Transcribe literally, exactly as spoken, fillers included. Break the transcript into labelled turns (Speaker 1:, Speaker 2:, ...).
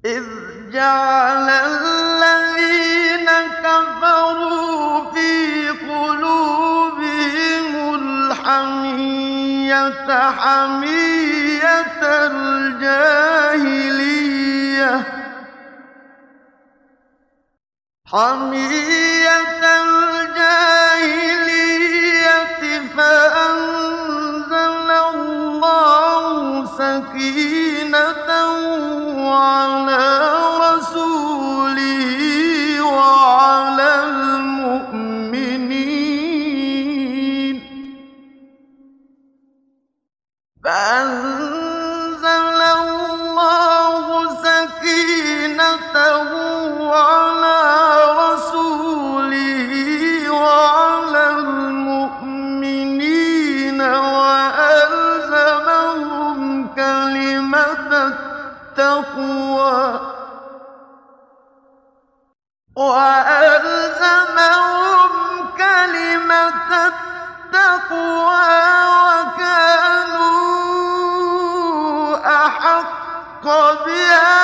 Speaker 1: إِذْ جَعَلَ الَّذِينَ كَفَرُوا فِي قُلُوبِهِمُ الْحَمِيَّةَ حَمِيَّةَ الْجَاهِلِيَّةِ حَمِيَّةَ الْجَاهِلِيَّةِ فَأَنزَلَ اللَّهُ سَكِينَتَهُ عَلَىٰ رَسُولِهِ وَعَلَى الْمُؤْمِنِينَ فَأَنزَلَ اللَّهُ سَكِينَتَهُ عَلَىٰ رَسُولِهِ وَعَلَى الْمُؤْمِنِينَ وَأَلْزَمَهُمْ كَلِمَةَ التَّقْوَىٰ وَأَلْزَمَهُمْ كَلِمَةَ التَّقْوَىٰ وَكَانُوا أَحَقَّ بِهَا